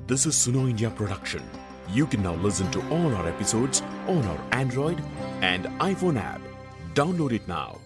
This is Suno India production. You can now listen to all our episodes on our Android and iPhone app. Download it now.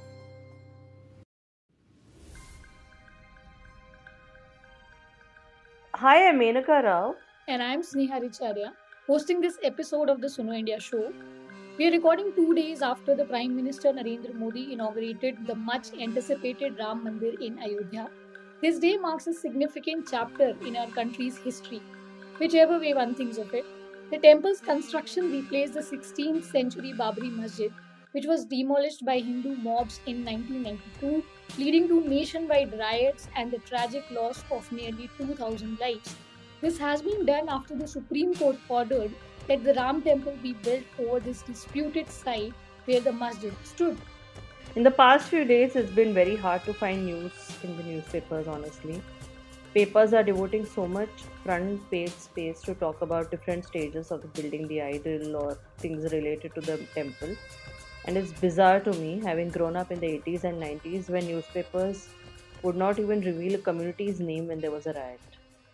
Hi, I'm Menaka Rao. And I'm Sneha Richarya, hosting this episode of the Suno India show. We are recording 2 days after the Prime Minister Narendra Modi inaugurated the much anticipated Ram Mandir in Ayodhya. This day marks a significant chapter in our country's history, whichever way one thinks of it. The temple's construction replaced the 16th century Babri Masjid, which was demolished by Hindu mobs in 1992, leading to nationwide riots and the tragic loss of nearly 2,000 lives. This has been done after the Supreme Court ordered that the Ram temple be built over this disputed site where the masjid stood. In the past few days, it's been very hard to find news in the newspapers, honestly. Papers are devoting so much front page space to talk about different stages of the building the idol or things related to the temple. And it's bizarre to me, having grown up in the 80s and 90s, when newspapers would not even reveal a community's name when there was a riot.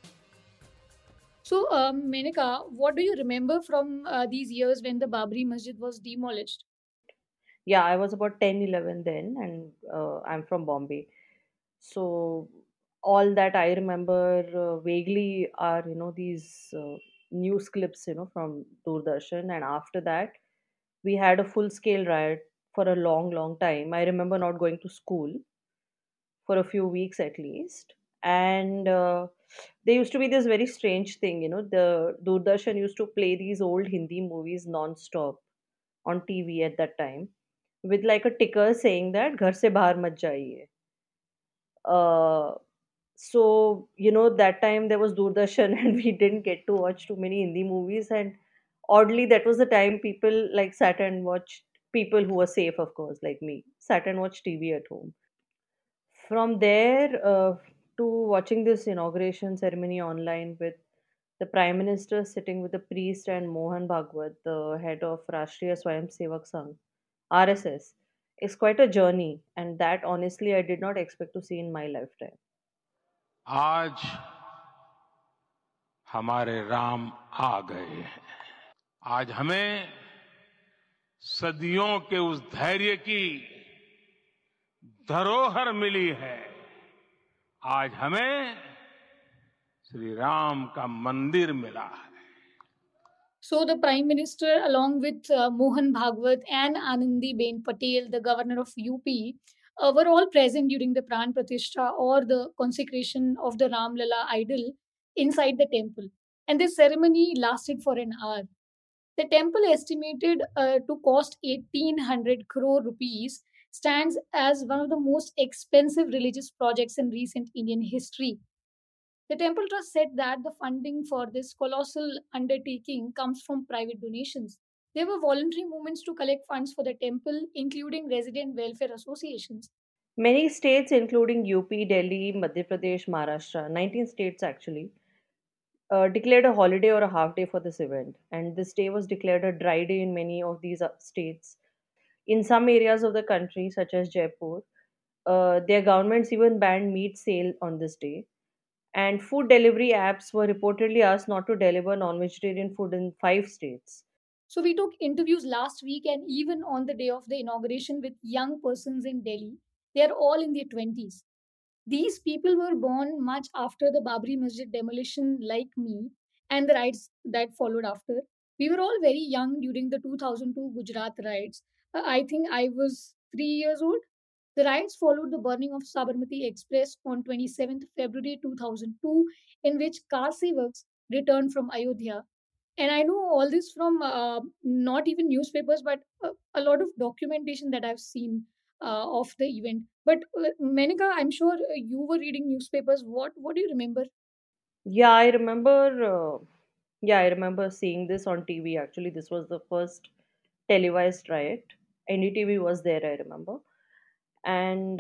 So, Menaka, what do you remember from these years when the Babri Masjid was demolished? Yeah, I was about 10, 11 then, and I'm from Bombay. So all that I remember vaguely are, these news clips, from Doordarshan. And after that, we had a full scale riot for a long, long time. I remember not going to school for a few weeks at least. And there used to be this very strange thing, the Doordarshan used to play these old Hindi movies non-stop on TV at that time with like a ticker saying that घर से बाहर मत जाइए. Uh, so that time there was Doordarshan and we didn't get to watch too many Hindi movies, and oddly that was the time people like sat and watched, people who were safe of course like me sat and watched TV at home. From there to watching this inauguration ceremony online with the Prime Minister sitting with the priest and Mohan Bhagwat, the head of Rashtriya Swayam Sevak Sangh, RSS, is quite a journey, and that honestly I did not expect to see in my lifetime. आज हमारे राम आ गए हैं। आज हमें सदियों के उस धैर्य की धरोहर मिली है। आज हमें श्री राम का मंदिर मिला है। So, the Prime Minister, along with Mohan Bhagwat and Anandiben Patel, the governor of UP, were all present during the Pran Pratishtha or the consecration of the Ram Lala idol inside the temple. And this ceremony lasted for an hour. The temple, estimated to cost 1800 crore rupees, stands as one of the most expensive religious projects in recent Indian history. The Temple Trust said that the funding for this colossal undertaking comes from private donations. There were voluntary movements to collect funds for the temple, including resident welfare associations. Many states, including UP, Delhi, Madhya Pradesh, Maharashtra, 19 states actually, declared a holiday or a half day for this event. And this day was declared a dry day in many of these states. In some areas of the country, such as Jaipur, their governments even banned meat sale on this day. And food delivery apps were reportedly asked not to deliver non vegetarian food in 5 states. So we took interviews last week and even on the day of the inauguration with young persons in Delhi. They are all in their 20s. These people were born much after the Babri Masjid demolition, like me, and the riots that followed after. We were all very young during the 2002 Gujarat riots. I think I was 3 years old. The riots followed the burning of Sabarmati Express on 27th February 2002, in which car sevaks returned from Ayodhya. And I know all this from not even newspapers, but a lot of documentation that I've seen of the event. But Menika, I'm sure you were reading newspapers. What do you remember? Yeah, I remember. Yeah, I remember seeing this on TV. Actually, this was the first televised riot. NDTV was there. I remember, and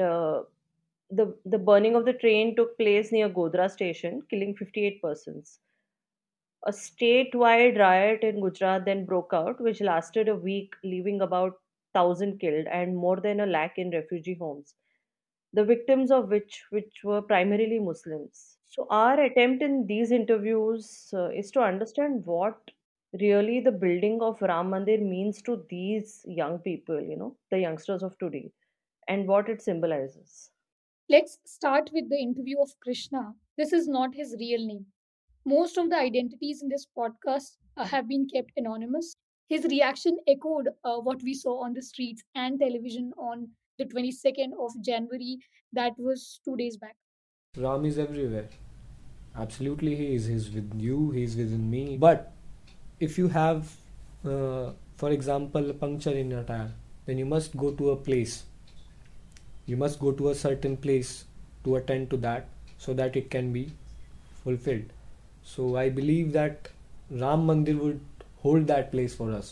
the burning of the train took place near Godhra station, killing 58 persons. A statewide riot in Gujarat then broke out, which lasted a week, leaving about 1,000 killed and more than a lakh in refugee homes. the victims of which were primarily Muslims. So our attempt in these interviews is to understand what really the building of Ram Mandir means to these young people, the youngsters of today, and what it symbolizes. Let's start with the interview of Krishna. This is not his real name. Most of the identities in this podcast have been kept anonymous. His reaction echoed what we saw on the streets and television on the 22nd of January, that was 2 days back. Ram is everywhere. Absolutely, he is. He's with you, he's within me. But if you have, for example, a puncture in your tire, then you must go to a place. You must go to a certain place to attend to that so that it can be fulfilled. So I believe that Ram Mandir would hold that place for us.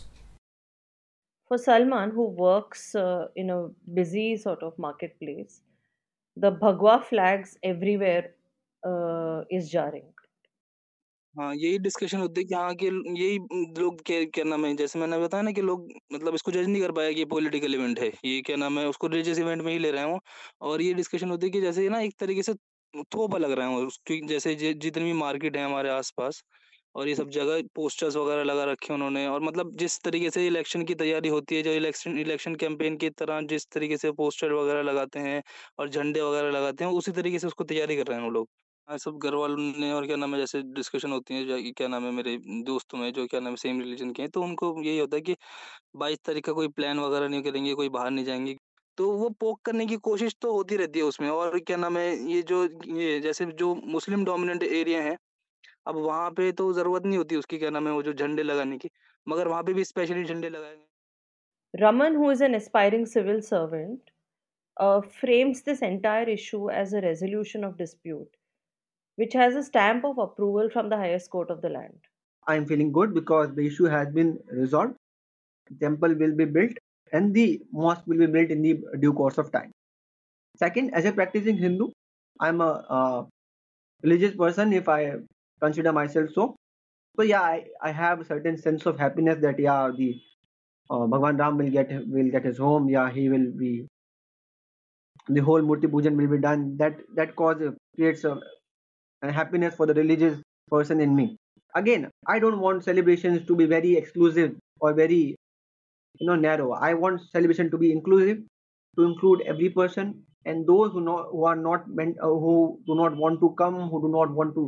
For Salman, who works in a busy sort of marketplace, the Bhagwa flags everywhere is jarring. हाँ, यही discussion होती है कि हाँ, कि यही लोग क्या नाम है, जैसे मैंने बताया ना कि लोग मतलब इसको जज नहीं कर पाया कि ये पॉलिटिकल इवेंट है। ये क्या नाम है, उसको रिलीजियस इवेंट में ही ले रहे हैं वो। और ये डिस्कशन होती है कि जैसे ना एक तरीके से थोपा लग रहा है वो, उसकी जैसे जितनी भी मार्केट है हमारे आस-पास और ये सब जगह पोस्टर्स वगैरह लगा रखे हैं उन्होंने। और मतलब जिस तरीके से इलेक्शन की तैयारी होती है, जो इलेक्शन इलेक्शन कैंपेन की तरह जिस तरीके से पोस्टर वगैरह लगाते हैं और झंडे वगैरह लगाते हैं, उसी तरीके से उसको तैयारी कर रहे हैं वो लोग। हाँ, सब घर वालों ने और क्या नाम है, जैसे डिस्कशन होती है जो कि क्या नाम है, मेरे दोस्तों में जो क्या नाम है सेम रिलीजन के हैं, तो उनको यही होता है कि 22 तारीख का कोई प्लान वगैरह नहीं करेंगे, कोई बाहर नहीं जाएँगे। तो वो पोक करने की कोशिश तो होती रहती है उसमें। और क्या नाम है, ये जैसे जो मुस्लिम डोमिनेंट एरिया है, अब वहाँ पे तो ज़रूरत नहीं होती उसकी क्या नाम है, वो जो झंडे लगाने की, मगर वहाँ पे भी स्पेशली झंडे लगाए गए। Raman, who is an aspiring civil servant, frames this entire issue as a resolution of dispute, which has a stamp of approval from the highest court of the land. I'm feeling good because the issue has been resolved. Temple will be built and the mosque will be built in the due course of time. Second, as a practicing Hindu, I'm a religious person if I consider myself so. So yeah, I have a certain sense of happiness that yeah, the Bhagwan Ram will get his home. Yeah, he will be, the whole Murti Pujan will be done. That cause creates a happiness for the religious person in me. Again, I don't want celebrations to be very exclusive or very narrow. I want celebration to be inclusive, to include every person, and those who are not meant, who do not want to come, who do not want to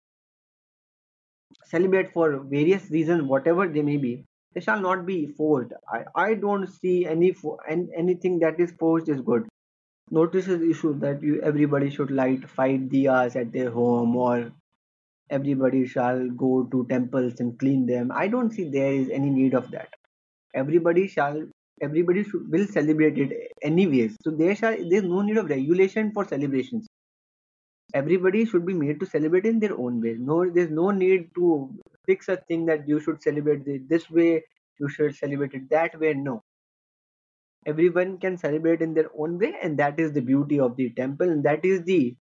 celebrate for various reasons, whatever they may be, they shall not be forced. I don't see anything that is forced is good. Notices issue that everybody should light 5 diyas at their home, or everybody shall go to temples and clean them. I don't see there is any need of that. Everybody will celebrate it anyways. So there's no need of regulation for celebrations. Everybody should be made to celebrate in their own way. There's no need to fix a thing that you should celebrate it this way, you should celebrate it that way. No. Everyone can celebrate in their own way, and that is the beauty of the temple, and that is the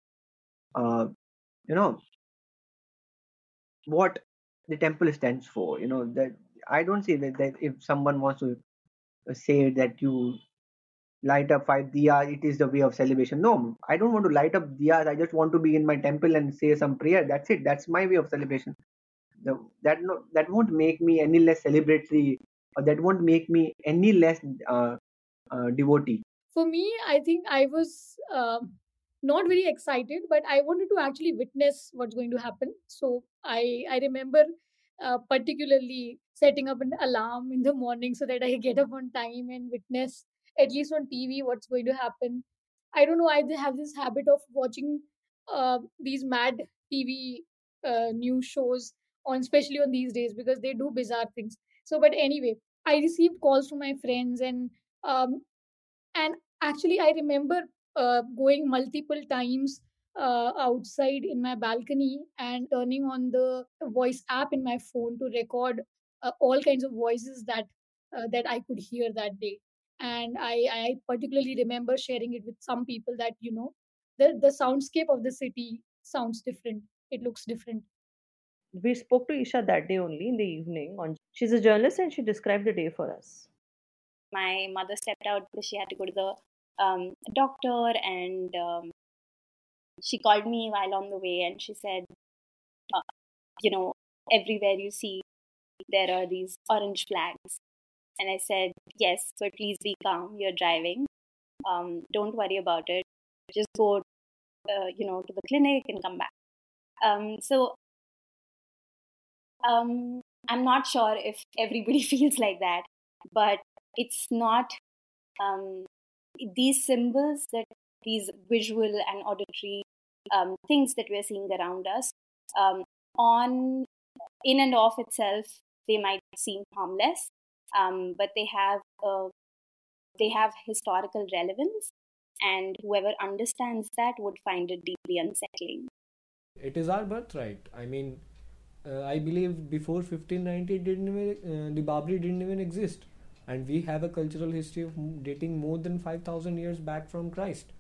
what the temple stands for. That I don't see that if someone wants to say that you light up 5 diyas, it is the way of celebration. No, I don't want to light up diyas. I just want to be in my temple and say some prayer. That's it. That's my way of celebration. That won't make me any less celebratory, or that won't make me any less devotee. For me, I think I was not very excited, but I wanted to actually witness what's going to happen. So I remember particularly setting up an alarm in the morning so that I get up on time and witness at least on TV what's going to happen. I don't know. I have this habit of watching these mad TV news shows on, especially on these days, because they do bizarre things. So, but anyway, I received calls from my friends, um, and actually I remember going multiple times outside in my balcony and turning on the voice app in my phone to record all kinds of voices that I could hear that day. And I particularly remember sharing it with some people that the soundscape of the city sounds different, it looks different. We spoke to Isha that day only in the evening. She's a journalist and she described the day for us. My mother stepped out because she had to go to the a doctor, and she called me while on the way, and she said, uh, you know, everywhere you see, there are these orange flags. And I said, yes, but please be calm. You're driving. Don't worry about it. Just go, to the clinic and come back. So I'm not sure if everybody feels like that, but it's not these symbols, that these visual and auditory things that we're seeing around us, on in and of itself, they might seem harmless, but they have historical relevance, and whoever understands that would find it deeply unsettling. It is our birthright. I mean, I believe before 1590 the Babri didn't even exist, and we have a cultural history of dating more than 5,000 years back from Christ.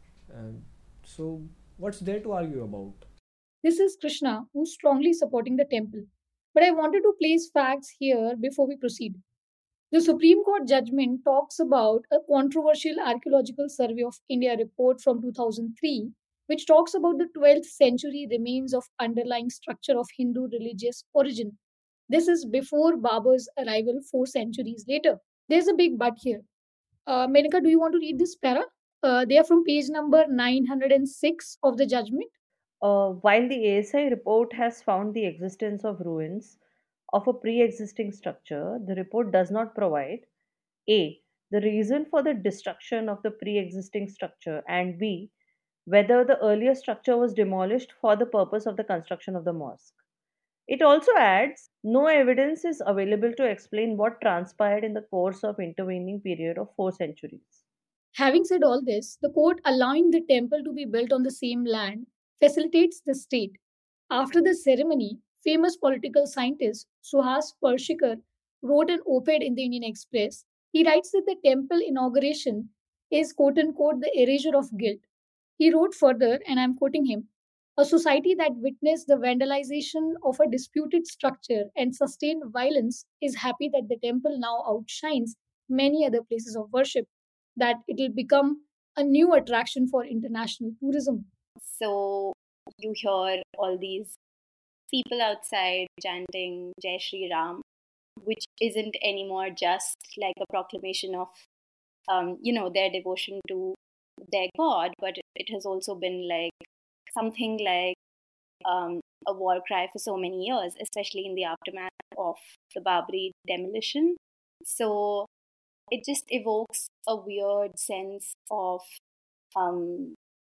So, what's there to argue about? This is Krishna, who's strongly supporting the temple. But I wanted to place facts here before we proceed. The Supreme Court judgment talks about a controversial archaeological survey of India report from 2003, which talks about the 12th century remains of underlying structure of Hindu religious origin. This is before Babur's arrival 4 centuries later. There's a big but here. Menika, do you want to read this para? They are from page number 906 of the judgment. While the ASI report has found the existence of ruins of a pre existing structure, the report does not provide A. The reason for the destruction of the pre existing structure, and B. Whether the earlier structure was demolished for the purpose of the construction of the mosque. It also adds no evidence is available to explain what transpired in the course of intervening period of 4 centuries. Having said all this, the court allowing the temple to be built on the same land facilitates the state. After the ceremony, famous political scientist Suhas Parshikar wrote an op-ed in the Indian Express. He writes that the temple inauguration is quote unquote the erasure of guilt. He wrote further, and I'm quoting him: a society that witnessed the vandalization of a disputed structure and sustained violence is happy that the temple now outshines many other places of worship, that it will become a new attraction for international tourism. So you hear all these people outside chanting Jai Shri Ram, which isn't anymore just like a proclamation of, their devotion to their God, but it has also been like something like a war cry for so many years, especially in the aftermath of the Babri demolition. So it just evokes a weird sense of, um,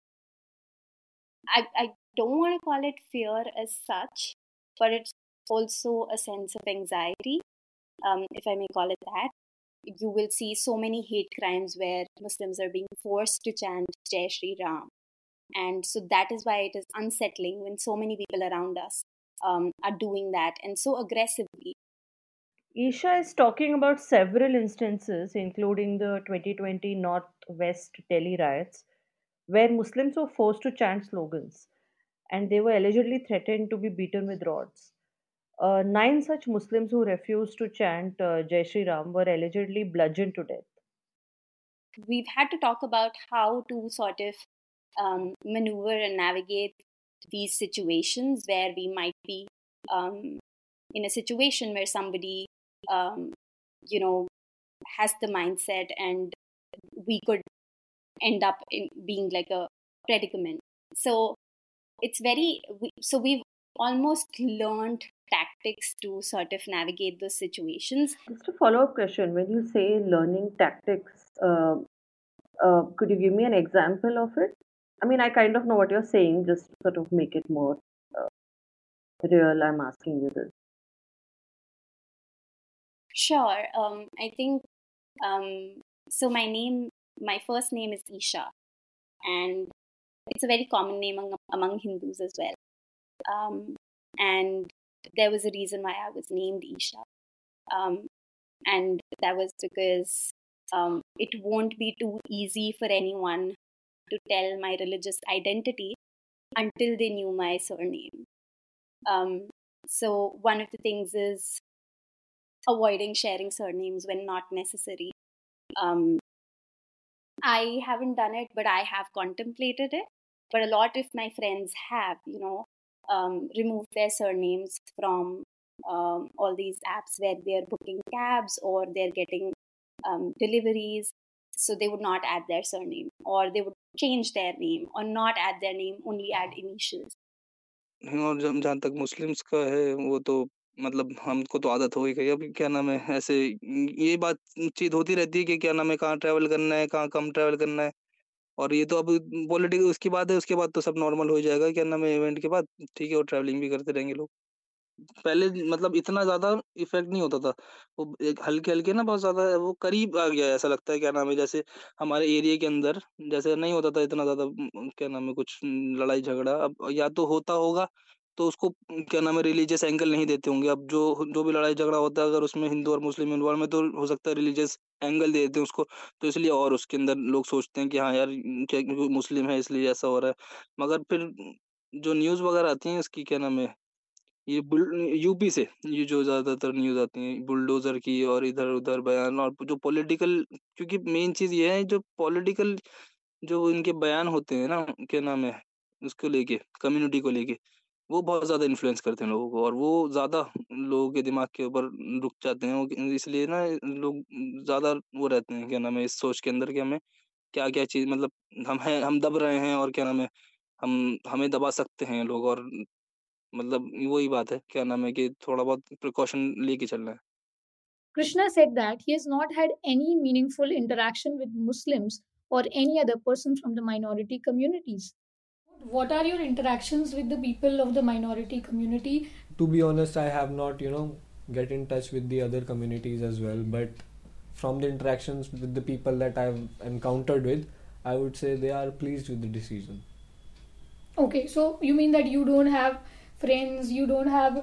I don't want to call it fear as such, but it's also a sense of anxiety, if I may call it that. You will see so many hate crimes where Muslims are being forced to chant Jai Shri Ram. And so that is why it is unsettling when so many people around us are doing that, and so aggressively. Isha is talking about several instances, including the 2020 Northwest Delhi riots, where Muslims were forced to chant slogans and they were allegedly threatened to be beaten with rods. Nine such Muslims who refused to chant Jai Shri Ram were allegedly bludgeoned to death. We've had to talk about how to sort of maneuver and navigate these situations where we might be in a situation where somebody, has the mindset, and we could end up in being like a predicament. So we've almost learned tactics to sort of navigate those situations. Just a follow up question: when you say learning tactics, could you give me an example of it? I mean, I kind of know what you're saying, just to sort of make it more uh, real. I'm asking you this. Sure. I think so. My first name is Isha, and it's a very common name among Hindus as well. And there was a reason why I was named Isha, and that was because it won't be too easy for anyone to tell my religious identity until they knew my surname. So one of the things is avoiding sharing surnames when not necessary. I haven't done it, but I have contemplated it. But a lot of my friends have, removed their surnames from all these apps where they're booking cabs or they're getting deliveries. So they would not add their surname, or they would change their name, or not add their name, only add initials. और जहाँ तक Muslims का है वो तो मतलब हमको तो आदत हो ही गई। अब क्या नाम है, ऐसे ये बातचीत होती रहती है कि क्या नाम है, कहाँ ट्रैवल करना है, कहाँ कम ट्रैवल करना है। और ये तो अब पॉलिटिक्स उसकी बात है, उसके बाद तो सब नॉर्मल हो जाएगा। क्या नाम है, इवेंट के बाद ठीक है, वो ट्रैवलिंग भी करते रहेंगे लोग। पहले मतलब इतना ज़्यादा इफ़ेक्ट नहीं होता था। वो एक हल्के-हल्के ना बहुत ज़्यादा वो करीब आ गया है, ऐसा लगता है। क्या नाम है, जैसे हमारे एरिया के अंदर जैसे नहीं होता था इतना ज़्यादा क्या नाम है, कुछ लड़ाई झगड़ा। अब या तो होता होगा तो उसको क्या नाम है, रिलीजियस एंगल नहीं देते होंगे। अब जो जो भी लड़ाई झगड़ा होता है, अगर उसमें हिंदू और मुस्लिम इन्वॉल्व है तो हो सकता है रिलीजियस एंगल दे देते हैं उसको। तो इसलिए और उसके अंदर लोग सोचते हैं कि हाँ यार, क्या क्योंकि मुस्लिम है इसलिए ऐसा हो रहा है। मगर फिर जो न्यूज़ वगैरह आती हैं इसकी क्या नाम है, ये यूपी से ये जो ज़्यादातर न्यूज़ आती हैं बुलडोज़र की और इधर-उधर बयान और जो पॉलिटिकल, क्योंकि मेन चीज़ ये है जो पॉलिटिकल जो इनके बयान होते हैं ना, क्या नाम है, उसको लेके कम्युनिटी को लेके, वो बहुत ज़्यादा इन्फ्लुएंस करते हैं लोगों को और वो ज़्यादा लोगों के दिमाग के ऊपर रुक जाते हैं। वो इसलिए ना लोग ज़्यादा वो रहते हैं, क्या नाम है, इस सोच के अंदर कि हमें क्या-क्या चीज़ मतलब हम दब रहे हैं और क्या नाम है, हमें दबा सकते हैं लोग। और मतलब वही बात है, क्या नाम है कि थोड़ा बहुत प्रिकॉशन लेके चलना है। Krishna said that he has not had any meaningful interaction with Muslims or any other person from the minority communities. What are your interactions with the people of the minority community? To be honest, I have not, get in touch with the other communities as well. But from the interactions with the people that I've encountered with, I would say they are pleased with the decision. Okay, so you mean that you don't have friends, you don't have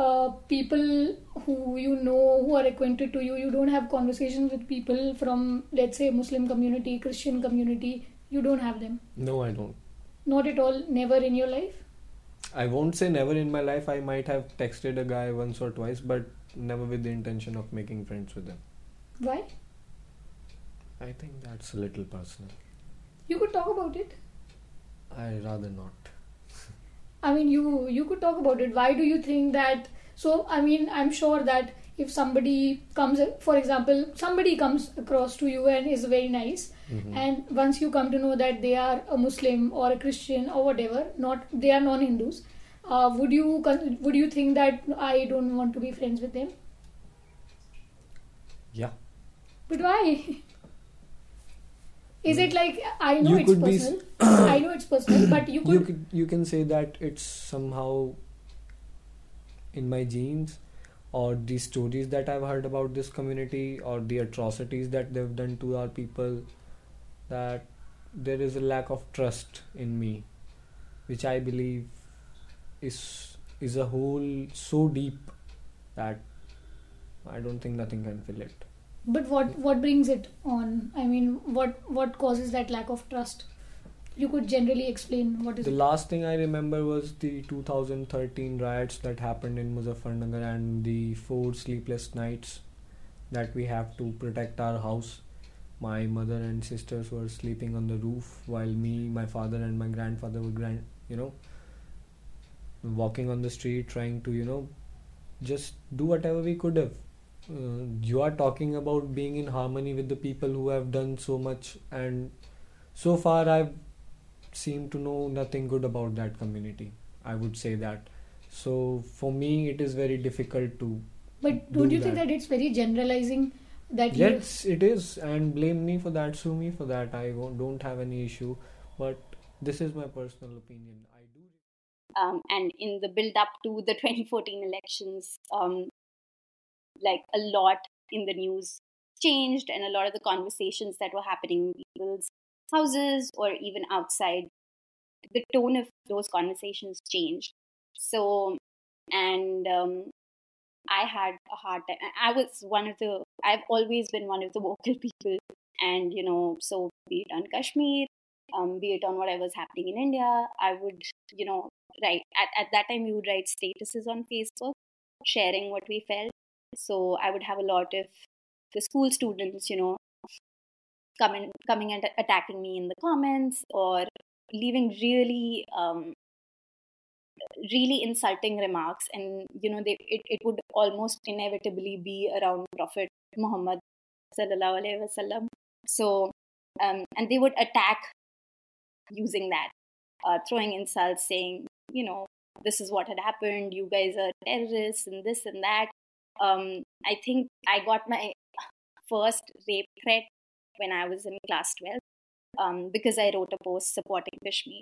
people who you know who are acquainted to you, you don't have conversations with people from, let's say, Muslim community, Christian community, you don't have them? No, I don't. Not at all? Never in your life? I won't say never in my life. I might have texted a guy once or twice, but never with the intention of making friends with him. Why? I think that's a little personal. You could talk about it. I rather not. I mean, you could talk about it. Why do you think that? So, I mean, I'm sure that if somebody comes, for example, somebody comes across to you and is very nice, and once you come to know that they are a Muslim or a Christian or whatever, not they are non-Hindus, would you think that I don't want to be friends with them? Yeah. But why? Is it like, I know You it's could be personal. I know it's personal, but you can say that it's somehow in my genes, or the stories that I've heard about this community, or the atrocities that they've done to our people, that there is a lack of trust in me, which I believe is a hole so deep that I don't think nothing can fill it. But what brings it on? I mean, what causes that lack of trust? You could generally explain what is The it. last thing I remember was the 2013 riots that happened in Muzaffarnagar and the 4 sleepless nights that we have to protect our house. My mother and sisters were sleeping on the roof while me, my father and my grandfather were walking on the street trying to just do whatever we could have. You are talking about being in harmony with the people who have done so much, and so far I've seemed to know nothing good about that community. I would say that. So for me, it is very difficult to. But don't you think that it's very generalizing? That Yes, it is, and blame me for that, sue me for that. I don't have any issue, but this is my personal opinion. I do. And in the build up to the 2014 elections, like a lot in the news changed, and a lot of the conversations that were happening in people's houses or even outside, the tone of those conversations changed. So, and I had a hard time. I've always been one of the vocal people, and so be it on Kashmir, be it on whatever's happening in India, I would, write at that time we would write statuses on Facebook, sharing what we felt. So I would have a lot of the school students, coming and attacking me in the comments, or leaving really insulting remarks. And it would almost inevitably be around Prophet Muhammad sallallahu alaihi wasallam. So and they would attack using that, throwing insults, saying, this is what had happened, you guys are terrorists and this and that. I think I got my first rape threat when I was in class 12, because I wrote a post supporting Kashmir.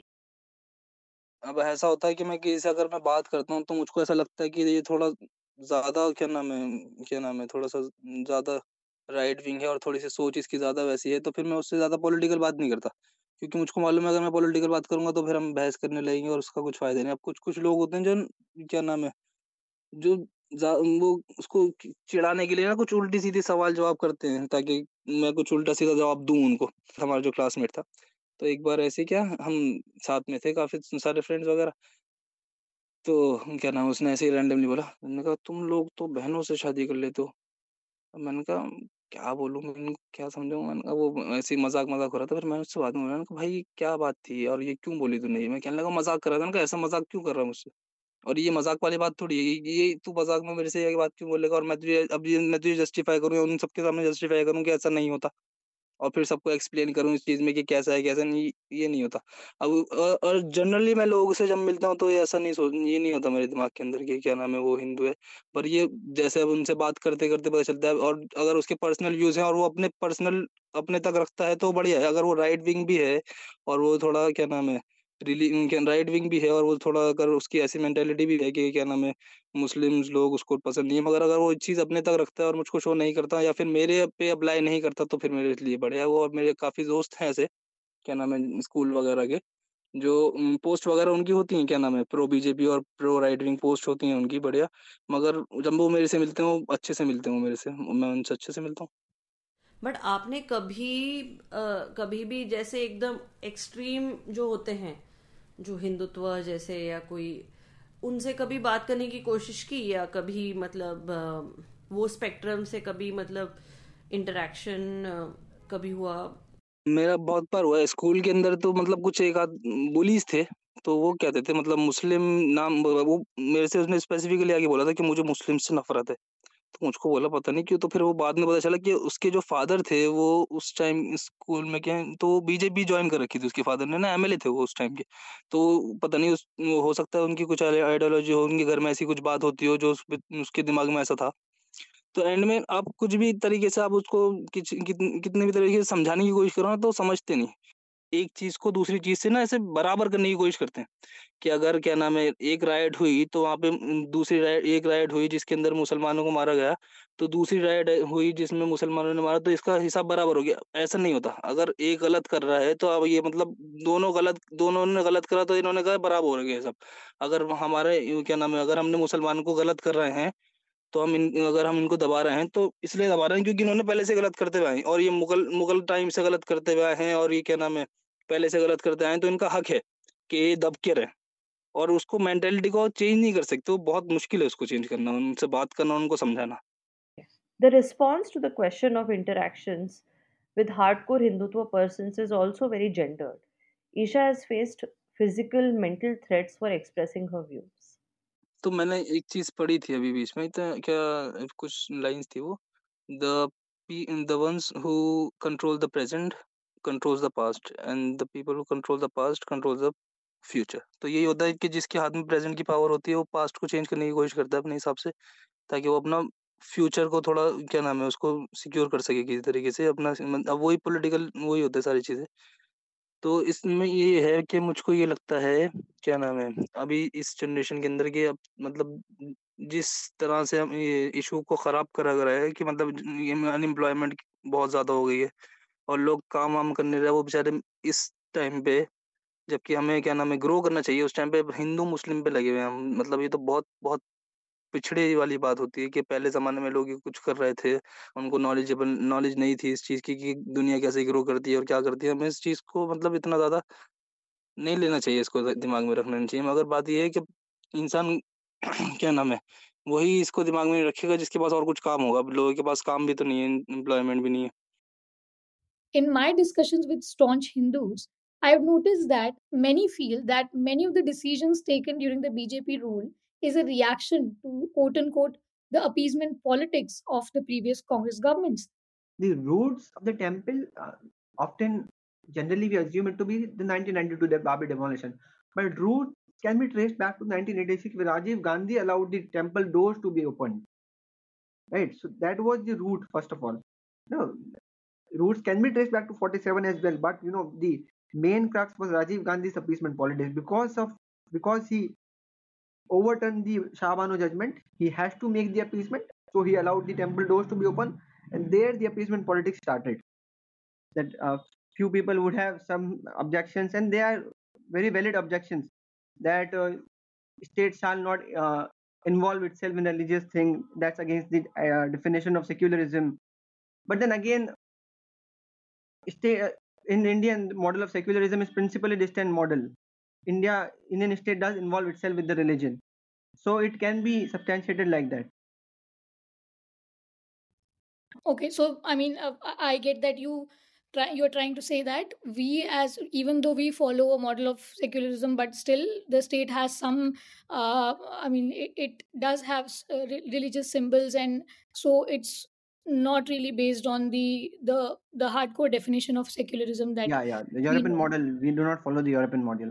अब ऐसा होता है कि मैं किसी से अगर मैं बात करता हूँ तो मुझको ऐसा लगता है कि ये थोड़ा ज़्यादा क्या नाम है थोड़ा-सा ज़्यादा राइट विंग है और थोड़ी-सी सोच इसकी ज़्यादा वैसी है, तो फिर मैं उससे ज़्यादा पॉलिटिकल बात नहीं करता। क्योंकि मुझको मालूम है अगर मैं पॉलिटिकल बात करूँगा तो फिर हम बहस करने लगेंगे और उसका कुछ फ़ायदा नहीं। अब कुछ-कुछ लोग होते हैं जो क्या नाम है, जो वो उसको चिढ़ाने के लिए ना कुछ उल्टी-सीधी सवाल-जवाब करते हैं ताकि मैं कुछ उल्टा-सीधा जवाब दूँ उनको। हमारा जो क्लासमेट था, तो एक बार ऐसे क्या हम साथ में थे काफ़ी सारे फ्रेंड्स वगैरह, तो क्या नाम है उसने ऐसे ही रैंडमली बोला, मैंने कहा तुम लोग तो बहनों से शादी कर लेते हो। अब मैंने कहा क्या बोलूँ मैं इनको क्या समझाऊँ? मैंने कहा वो ऐसे ही मज़ाक-मज़ाक हो रहा था, फिर मैंने उससे बाद में बोला, मैंने कहा भाई क्या बात थी और ये क्यों बोली तूने ये? मैं कहने लगा मज़ाक कर रहा था। मैंने कहा ऐसा मज़ाक क्यों कर रहा है मुझसे? और ये मज़ाक वाली बात थोड़ी है, ये तू मज़ाक में मेरे से ये बात क्यों बोलेगा और मैं तुझे जस्टिफ़ाई करूँ या उन सबके सामने जस्टिफ़ाई करूँ कि ऐसा नहीं होता। और फिर सबको एक्सप्लेन करूँ इस चीज़ में कि कैसा है, कैसा नहीं, ये नहीं होता। अब और जनरली मैं लोगों से जब मिलता हूँ तो ये नहीं होता मेरे दिमाग के अंदर कि क्या नाम है वो हिंदू है। पर ये जैसे अब उनसे बात करते-करते पता चलता है और अगर उसके पर्सनल व्यूज़ हैं और वो अपने तक रखता है तो बढ़िया है। अगर वो राइट विंग भी है और वो थोड़ा क्या नाम है राइट विंग भी है और वो थोड़ा अगर उसकी ऐसी मेंटालिटी भी है कि क्या नाम है मुस्लिम्स लोग उसको पसंद नहीं है, मगर अगर वो चीज़ अपने तक रखता है और मुझको शो नहीं करता या फिर मेरे पे अप्लाई नहीं करता तो फिर मेरे लिए बढ़िया है वो। और मेरे काफ़ी दोस्त हैं ऐसे, क्या नाम है स्कूल वगैरह के, जो पोस्ट वगैरह उनकी होती हैं क्या नाम है प्रो बीजेपी और प्रो राइट विंग पोस्ट होती हैं उनकी बढ़िया। मगर जब वो मेरे से मिलते हैं वो अच्छे से मिलते हैं वो मेरे से, मैं उनसे अच्छे से मिलता हूँ। बट आपने कभी भी जैसे एकदम एक्सट्रीम जो होते हैं, जो हिंदुत्व जैसे या कोई, उनसे कभी बात करने की कोशिश की, या कभी मतलब वो स्पेक्ट्रम से कभी मतलब इंटरेक्शन कभी हुआ? मेरा बहुत बार हुआ है स्कूल के अंदर, तो मतलब कुछ एक आध बुलीज थे, तो वो कहते थे मतलब मुस्लिम नाम वो मेरे से उसने स्पेसिफिकली आके बोला था कि मुझे मुस्लिम से नफरत है। तो मुझको बोला पता नहीं क्यों, तो फिर वो बाद में पता चला कि उसके जो फादर थे वो उस टाइम स्कूल में क्या तो बीजेपी ज्वाइन कर रखी थी उसके फादर ने ना, एमएलए थे वो उस टाइम के। तो पता नहीं वो हो सकता है उनकी कुछ आइडियोलॉजी हो, उनके घर में ऐसी कुछ बात होती हो जो उसके दिमाग में ऐसा था। तो एंड में आप कुछ भी तरीके से आप उसको कितने भी तरीके से समझाने की कोशिश करो ना तो समझते नहीं। एक चीज़ को दूसरी चीज़ से ना ऐसे बराबर करने की कोशिश करते हैं, कि अगर क्या नाम है एक रायट हुई तो वहाँ पे दूसरी रायट एक रायट हुई जिसके अंदर मुसलमानों को मारा गया, तो दूसरी रायट हुई जिसमें मुसलमानों ने मारा तो इसका हिसाब बराबर हो गया। ऐसा नहीं होता। अगर एक गलत कर रहा है तो अब ये मतलब दोनों ने गलत करा तो इन्होंने कहा बराबर हो गया सब। अगर हमारे क्या नाम है अगर हमने मुसलमानों को गलत कर रहे हैं तो अगर हम इनको दबा रहे हैं तो इसलिए दबा रहे हैं क्योंकि इन्होंने पहले से गलत करते हुए आए हैं और ये मुगल टाइम से गलत करते हुए आए हैं और ये क्या नाम है पहले से गलत करते आए हैं, तो इनका हक है कि ये दब के रहें। और उसको मेंटालिटी को चेंज नहीं कर सकते, वो बहुत मुश्किल है उसको चेंज करना, उनसे बात करना, उनको समझाना। The response to the question of interactions with hardcore Hindutva persons is also very gendered. Isha has faced physical, mental threats for expressing her views. तो मैंने एक चीज़ पढ़ी थी अभी बीच में, तो क्या कुछ लाइन्स थी वो, the the ones who control the present controls the past and the people who control the past control the future. तो यही होता है कि जिसके हाथ में प्रेज़ेंट की पावर होती है, वो पास्ट को चेंज करने की कोशिश करता है अपने हिसाब से, ताकि वो अपना फ्यूचर को थोड़ा क्या नाम है, उसको सिक्योर कर सके किसी तरीके से अपना अब वही पॉलिटिकल वही होता है सारी चीज़ें। तो इसमें ये है कि मुझको ये लगता है, क्या नाम है, अभी इस जनरेशन के अंदर कि अब मतलब जिस तरह से हम ये इश्यू को ख़राब करा गया है कि मतलब ये अनएम्प्लॉयमेंट बहुत ज़्यादा हो गई है और लोग काम-वाम करने रहे, वो बेचारे इस टाइम पे, जबकि हमें क्या नाम है ग्रो करना चाहिए, उस टाइम पे हिंदू-मुस्लिम पे लगे हुए हैं हम। मतलब ये तो बहुत पिछड़े वाली बात होती है कि पहले ज़माने में लोग ये कुछ कर रहे थे, उनको नॉलेज नहीं थी इस चीज़ की कि दुनिया कैसे ग्रो करती है और क्या करती है। हमें इस चीज़ को मतलब इतना ज़्यादा नहीं लेना चाहिए, इसको दिमाग में रखना नहीं चाहिए। मगर बात ये है कि इंसान क्या नाम है, वही इसको दिमाग में नहीं रखेगा जिसके पास और कुछ काम होगा। अब लोगों के पास काम भी तो नहीं है, एम्प्लॉयमेंट भी नहीं है। in my discussions with staunch Hindus, I've noticed that many feel that many of the decisions taken during the BJP rule is a reaction to quote unquote the appeasement politics of the previous Congress governments. The roots of the temple often, generally, we assume it to be the 1992 Babri demolition, but roots can be traced back to 1986, where Rajiv Gandhi allowed the temple doors to be opened. Right, so that was the root, first of all. No, roots can be traced back to 47 as well, but the main crux was Rajiv Gandhi's appeasement politics. Because he overturned the Shah Bano judgment, he has to make the appeasement, so he allowed the temple doors to be open, and there the appeasement politics started. That few people would have some objections, and they are very valid objections, that state shall not involve itself in religious thing. That's against the definition of secularism. But then again, in Indian model of secularism is principally distant model. Indian state does involve itself with the religion, so it can be substantiated like that. Okay, so I mean, I get that you're trying to say that we, as even though we follow a model of secularism, but still the state has some. I mean, it does have religious symbols, and so it's not really based on the hardcore definition of secularism that Yeah, the we European know. model, we do not follow the European model.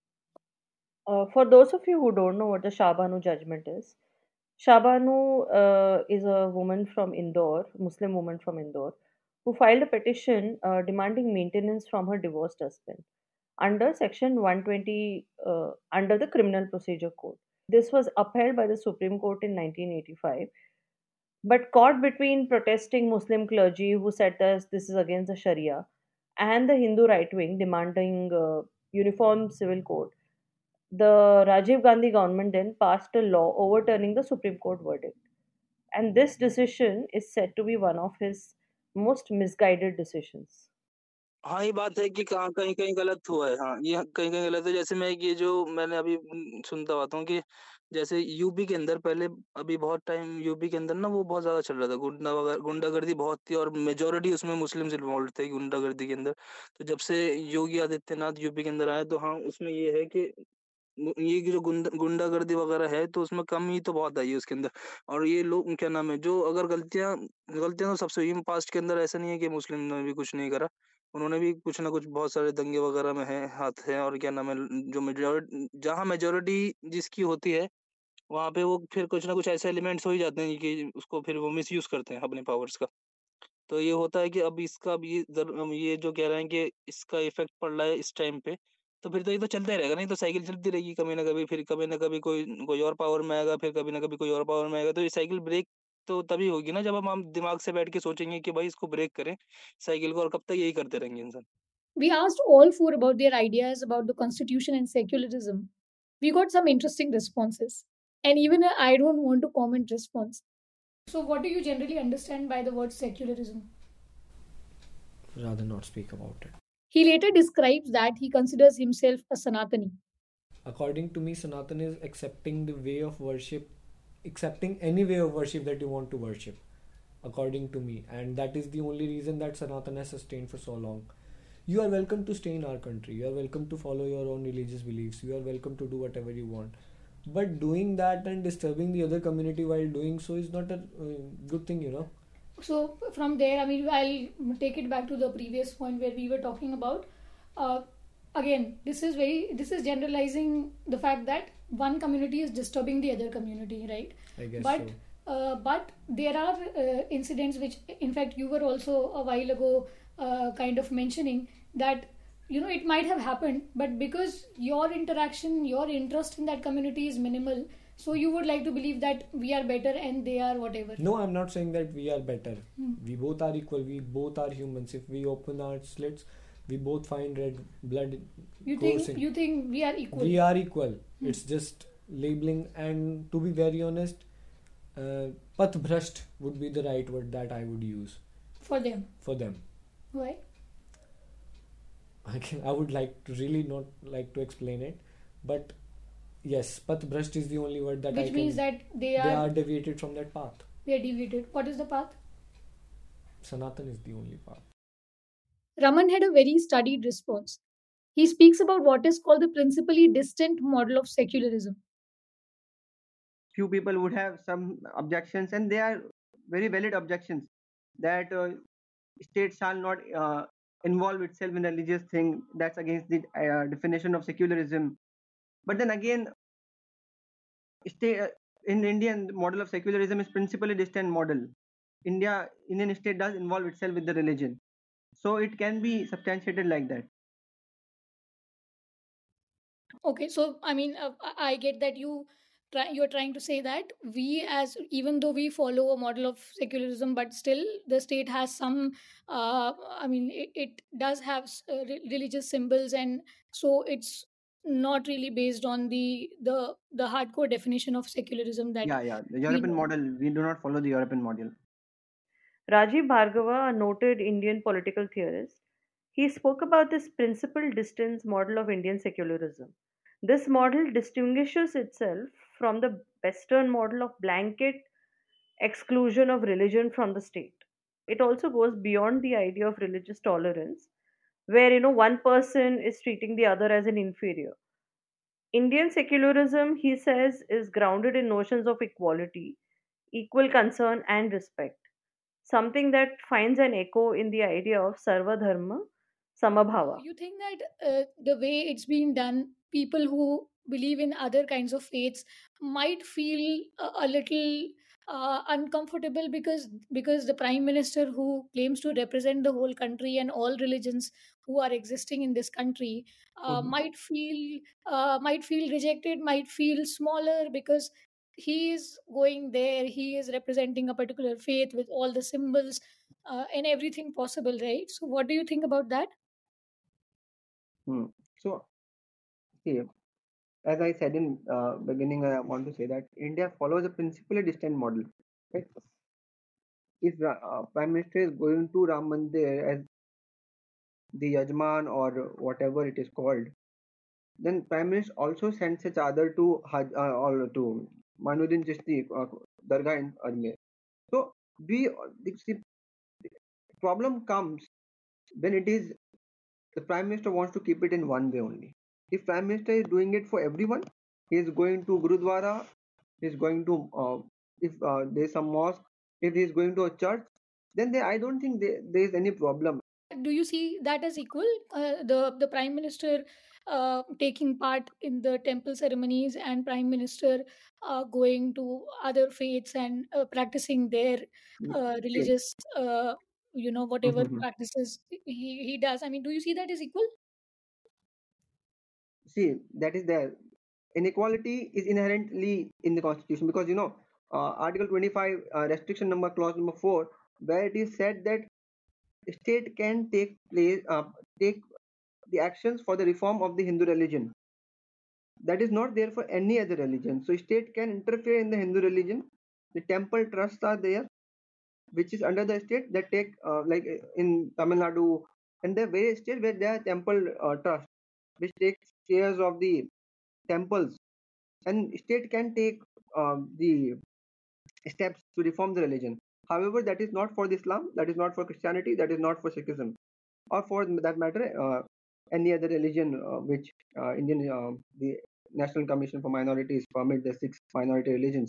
For those of you who don't know what the Shah Bano judgment is, Shah Bano is a woman from Indore, Muslim woman from Indore, who filed a petition demanding maintenance from her divorced husband under Section 120 under the Criminal Procedure Code. This was upheld by the Supreme Court in 1985, but caught between protesting Muslim clergy who said that this is against the Sharia and the Hindu right wing demanding uniform civil code. The Rajiv Gandhi government then passed a law overturning the Supreme Court verdict. And this decision is said to be one of his most misguided decisions. हाँ, ये बात है कि कहाँ कहीं-कहीं गलत हुआ है। हाँ, ये कहीं-कहीं गलत है। जैसे मैं ये जो मैंने अभी सुनता आता हूँ कि जैसे यूपी के अंदर पहले अभी बहुत टाइम यूपी के अंदर ना वो बहुत ज़्यादा चल रहा था। गुंडागर्दी बहुत थी और मेजॉरिटी उसमें मुस्लिम्स इन्वॉल्वड थे गुंडागर्दी के अंदर। तो जब से योगी आदित्यनाथ यूपी के अंदर आए तो हाँ, उसमें ये है कि ये जो गुंडागर्दी वगैरह है तो उसमें कमी तो बहुत आई है उसके अंदर। और ये लोग क्या नाम है जो अगर गलतियाँ तो सबसे हुई पास्ट के अंदर, ऐसा नहीं है कि मुस्लिम ने भी कुछ नहीं करा। उन्होंने भी कुछ ना कुछ बहुत सारे दंगे वगैरह में हाथ है और क्या नाम है जो जहाँ मेजॉरिटी जिसकी होती है वहाँ पे वो फिर कुछ ना कुछ ऐसे एलिमेंट्स हो ही जाते हैं कि उसको फिर वो मिसयूज करते हैं अपने पावर्स का। तो ये होता है कि अब इसका भी ये जो कह रहे हैं कि इसका इफेक्ट पड़ रहा है इस टाइम पे, तो फिर तो ये तो चलता ही रहेगा, नहीं तो साइकिल चलती रहेगी कभी ना कभी, फिर कभी ना कभी कोई कोई और पावर में आएगा, फिर कभी ना कभी कोई और पावर में आएगा, तो ये साइकिल ब्रेक तो तभी होगी ना जब हम दिमाग से बैठ के सोचेंगे कि भाई इसको ब्रेक करें साइकिल को, और कब तक यही करते रहेंगे इंसान। We asked all four about their ideas about the constitution and secularism. We got some interesting responses, and even I don't want to comment response. So, what do you generally understand by the word secularism? Rather not speak about it. He later describes that he considers himself a Sanatani. According to me, Sanatan is accepting the way of worship, accepting any way of worship that you want to worship, according to me. And that is the only reason that Sanatan has sustained for so long. You are welcome to stay in our country. You are welcome to follow your own religious beliefs. You are welcome to do whatever you want. But doing that and disturbing the other community while doing so is not a good thing, So from there, I mean, I'll take it back to the previous point where we were talking about. Again, this is generalizing the fact that one community is disturbing the other community, right? I guess but so. But there are incidents which, in fact, you were also a while ago kind of mentioning that it might have happened, but because your interaction, your interest in that community is minimal, so you would like to believe that we are better and they are whatever. No, I'm not saying that we are better. We both are equal. We both are humans. If we open our slits, we both find red blood. You think we are equal? We are equal. It's just labeling, and to be very honest, path bhrasht would be the right word that I would use. For them. Why? I would really not like to explain it, but yes, path bhrasht is the only word that Which means that they are deviated from that path. They are deviated. What is the path? Sanatan is the only path. Raman had a very studied response. He speaks about what is called the principally distant model of secularism. Few people would have some objections, and they are very valid objections, that state shall not involve itself in religious thing. That's against the definition of secularism. But then again, state in Indian model of secularism is principally distant model. Indian state does involve itself with the religion, so it can be substantiated like that. Okay, so I mean, I get that you're trying to say that we, as even though we follow a model of secularism, but still the state has some. I mean, it does have religious symbols, and so it's not really based on the hardcore definition of secularism that Yeah, the we European know. model, we do not follow the European model. Rajiv Bhargava, a noted Indian political theorist, he spoke about this principal distance model of Indian secularism. This model distinguishes itself from the Western model of blanket exclusion of religion from the state. It also goes beyond the idea of religious tolerance, where one person is treating the other as an inferior. Indian secularism, he says, is grounded in notions of equality, equal concern, and respect, something that finds an echo in the idea of Sarva Dharma Samabhava. You think that the way it's being done, people who believe in other kinds of faiths might feel a little uncomfortable because the prime minister who claims to represent the whole country and all religions who are existing in this country Mhm. might feel rejected, might feel smaller because he is going there, he is representing a particular faith with all the symbols and everything possible, right? So what do you think about that? Hmm. So, see, as I said in beginning, I want to say that India follows a principally distant model. Right? If Prime Minister is going to Ram Mandir as the Yajman or whatever it is called, then Prime Minister also sends a chadar to Haj or to Manuddin Chishti Dargah in Ajmer. So we the problem comes when it is the Prime Minister wants to keep it in one way only. If Prime Minister is doing it for everyone, he is going to Gurudwara, he is going to if there is some mosque, if he is going to a church, then I don't think there is any problem. Do you see that as equal? The prime minister taking part in the temple ceremonies and prime minister going to other faiths and practicing their See, religious, whatever mhm. practices he does. I mean, do you see that as equal? See, that is there. Inequality is inherently in the constitution, because Article 25, restriction number clause number 4, where it is said that state can take the actions for the reform of the Hindu religion. That is not there for any other religion. So state can interfere in the Hindu religion. The temple trusts are there, which is under the state, that take like in Tamil Nadu and the various states where there are temple trusts, which takes shares of the temples, and state can take the steps to reform the religion. However, that is not for the Islam, that is not for Christianity, that is not for Sikhism, or for that matter, any other religion which the National Commission for Minorities permit the 6 minority religions.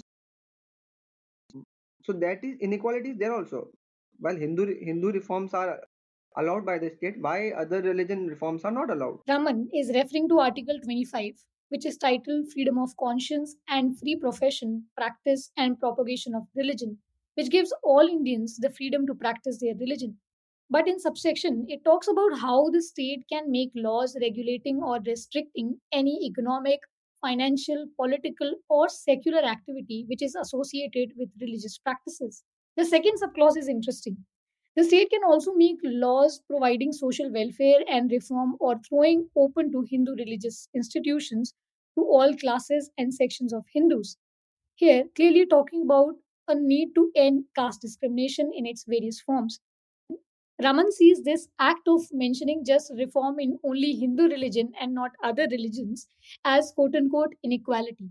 So that is inequality is there also. While Hindu reforms are allowed by the state, why other religion reforms are not allowed? Raman is referring to Article 25, which is titled Freedom of Conscience and Free Profession, Practice and Propagation of Religion, which gives all Indians the freedom to practice their religion. But in subsection, it talks about how the state can make laws regulating or restricting any economic, financial, political, or secular activity which is associated with religious practices. The second subclause is interesting. The state can also make laws providing social welfare and reform or throwing open to Hindu religious institutions to all classes and sections of Hindus. Here, clearly talking about a need to end caste discrimination in its various forms. Raman sees this act of mentioning just reform in only Hindu religion and not other religions as quote unquote inequality.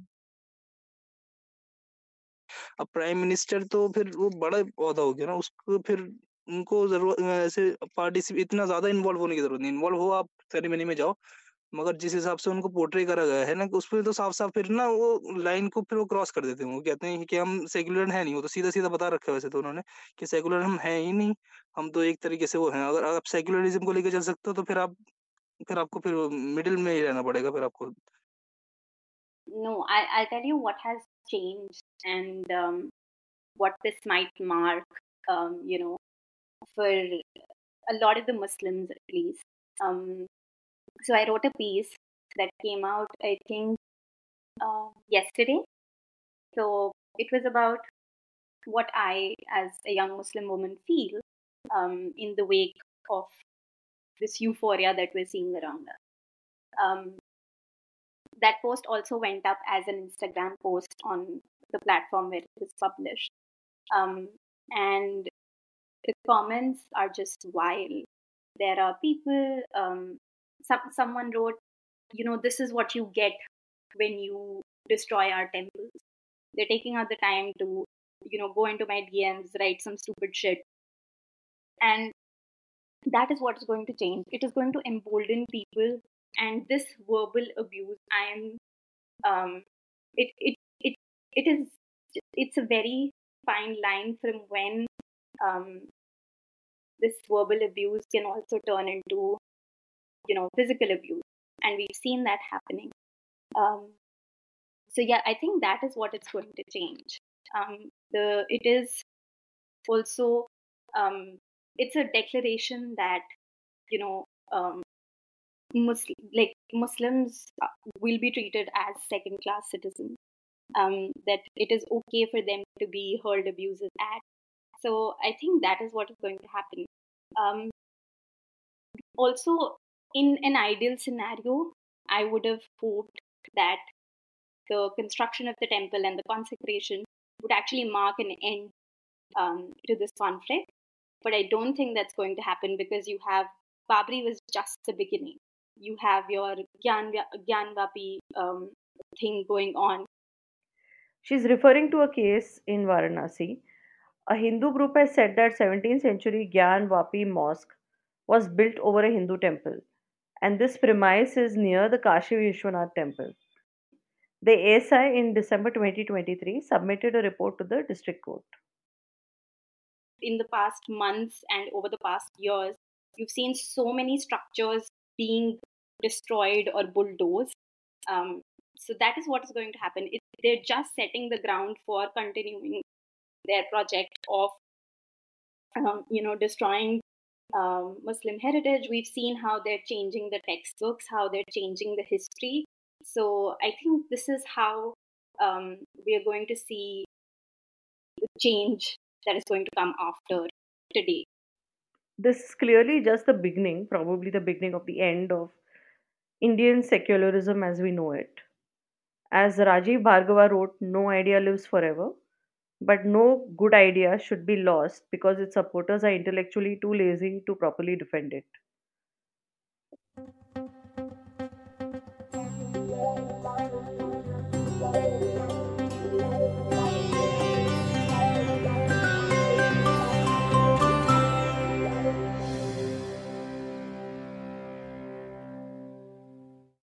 अब prime minister तो फिर वो बड़ा पौधा हो गया ना, उसको फिर उनको जरूरत ऐसे पार्टिसिपेट इतना ज्यादा इन्वॉल्व होने की जरूरत नहीं। इन्वॉल्व हो आप सेरेमनी में जाओ, मगर जिस हिसाब से उनको पोर्ट्रे करा गया है ना, कि उसमें तो साफ साफ फिर ना वो लाइन को फिर वो क्रॉस कर देते हैं। वो कहते हैं कि हम सेक्युलर है नहीं, वो तो सीधा सीधा बता रखा है वैसे तो उन्होंने कि सेक्युलर हम हैं ही नहीं, हम तो एक तरीके से वो हैं। अगर आप सेक्युलरिज्म को लेकर चल सकते हो तो फिर आपको फिर मिडिल में ही रहना पड़ेगा फिर आपको। No, I'll tell you what has changed and what this might mark, for a lot of the Muslims at least. So I wrote a piece that came out, I think, yesterday. So it was about what I, as a young Muslim woman, feel in the wake of this euphoria that we're seeing around us. Um, that post also went up as an Instagram post on the platform where it was published. And the comments are just wild. There are people, someone wrote, this is what you get when you destroy our temples. They're taking out the time to, go into my DMs, write some stupid shit. And that is what is going to change. It is going to embolden people. And this verbal abuse, it's a very fine line from when this verbal abuse can also turn into, physical abuse. And we've seen that happening. So yeah, I think that is what it's going to change. It is also, it's a declaration that, Muslims will be treated as second-class citizens. That it is okay for them to be hurled abuses at. So I think that is what is going to happen. Also, in an ideal scenario, I would have hoped that the construction of the temple and the consecration would actually mark an end to this conflict. But I don't think that's going to happen, because Babri was just the beginning. You have your Gyanvapi thing going on. She's referring to a case in Varanasi. A Hindu group has said that 17th century Gyan Vapi mosque was built over a Hindu temple, and this premise is near the Kashi Vishwanath temple. The ASI in December 2023 submitted a report to the district court. In the past months and over the past years, you've seen so many structures being destroyed or bulldozed. So that is what is going to happen. They're just setting the ground for continuing their project of, destroying Muslim heritage. We've seen how they're changing the textbooks, how they're changing the history. So I think this is how we are going to see the change that is going to come after today. This is clearly just the beginning, probably the beginning of the end of Indian secularism as we know it. As Rajiv Bhargava wrote, no idea lives forever, but no good idea should be lost because its supporters are intellectually too lazy to properly defend it.